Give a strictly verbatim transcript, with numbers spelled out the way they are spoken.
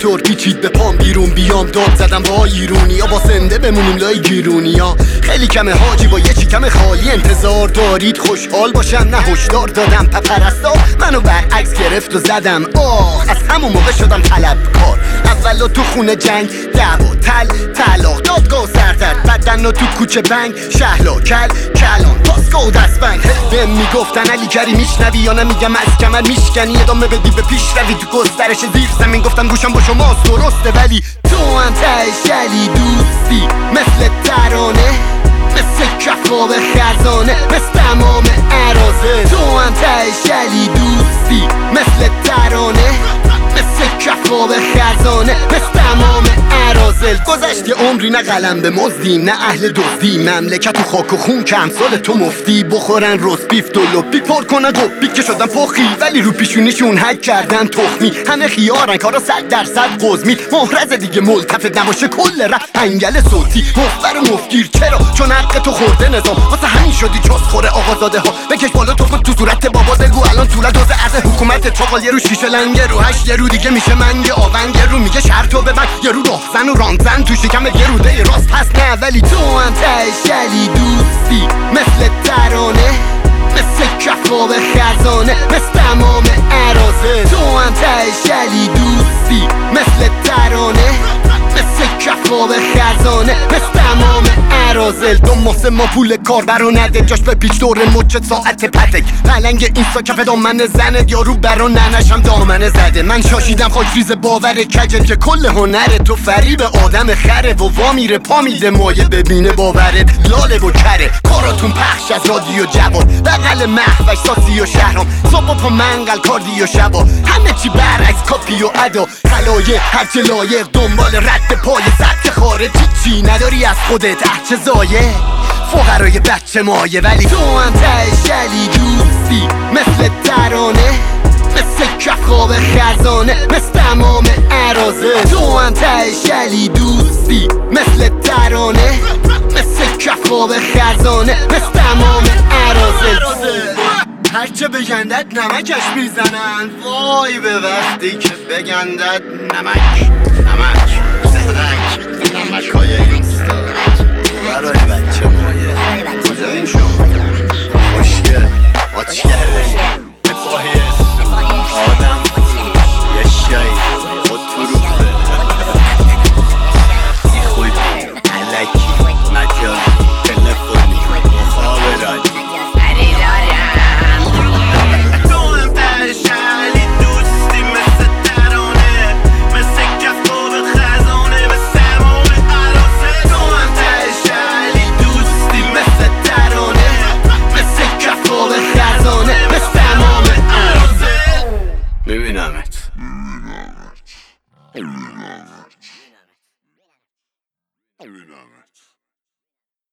موتور پیچید به پام بیرون بیام داد زدم با ایرونی یا با سنده بمونیم لای گیرونی ها. خیلی کمه حاجی با یه چیکم خالی انتظار دارید خوشحال باشم نه هشدار دادم پپرستا منو برعکس گرفت و زدم آخ از همون موقع شدم طلبکار. اولو تو خونه جنگ دعوا تل طلاق دادگاه سردرد بدن و تو کوچه بنگ شهلا کل کلان پاسگاه و دستبنگ. بهم میگفتن علی کری میشنوی یا نمیگم از کمر میشکنی ادامه بدی به پیش روی تو گسترش زیر زمین. گفتم گوشم با شماست درسته ولی تو هم تهش علی دوستی مثل ترانه مثل کفاب خزانه مثل تمام عرازه. تو هم تهش علی دوستی مثل ترانه مثل کفاب خزانه مثل تمام عرازل. گذشت یه عمری نه قلم به مزدیم نه اهل دزدی مملکت و خاک و خون که امثال تو مفتی بخورن روز بیف دلوپی پر کنن قبی که شدن فخی ولی رو پیشونیشون حک کردن تخمی. همه خیارن کارا صد درصد قزمی محرز دیگه ملتفت نباشه کل رفت انگل صوتی مفبر و مفگیر. چرا چون حق تو خورده نظام واسه همین شدی جز خوره آقازاده ها. بکش بالا تخم تو صورت بابا دگو الان طول دوز عرض حکومت چاقال یه رو شیشه لنگه رو هشت یه رو دیگه میشه منگه آونگ یه رو میگه شرطو ببند یه رو راهزن و رانزن تو شکم یه روده راست هست نه ولی تو هم تهش علی دوستی مثل ترانه مثل کفاب خزانه مثل تمام عرازه. تو هم تهش علی دوستی مثل ترانه مثل کفاب خزانه مثل تمام عرازل. دو ماسه ما پول کار برو نده جاش به پیچ دور مچت ساعت پتک پلنگ اینستا کف دامن زنه یارو برا ننشم دامنه زده. من شاشیدم خاک ریز باور کجت که کل هنره تو فریب آدم خره و وا میره پا میده مایه ببینه باورت لاله و کره. کاراتون پخش از رادیو جوان بغل محوش ساسی و شهرام صبح پا منقل کاردی و شبا همه چی برعکس کاپی و ادا خلایه هرچه لایق دنبال رد پای سبک خارجی چی نداری از خودت احچه زایه فقرای بچه مایه ولی تو هم تهش علی دوستی مثل ترانه مثل کفاب خزانه مثل تمام عرازه. تو هم تهش علی دوستی مثل ترانه مثل کفاب خزانه مثل تمام عرازه. هرچه بگندد نمکش میزنن وای به وقتی که بگندد نمک نمک زدک نمک های اینستا برای بچه مایه کجاییم شما خوشگه آچ کرده بفاهیست آدم یه شایی خود تو روزه خوی علکی مجازی تلفنی مخابراتی میبینمت میبینمت میبینمت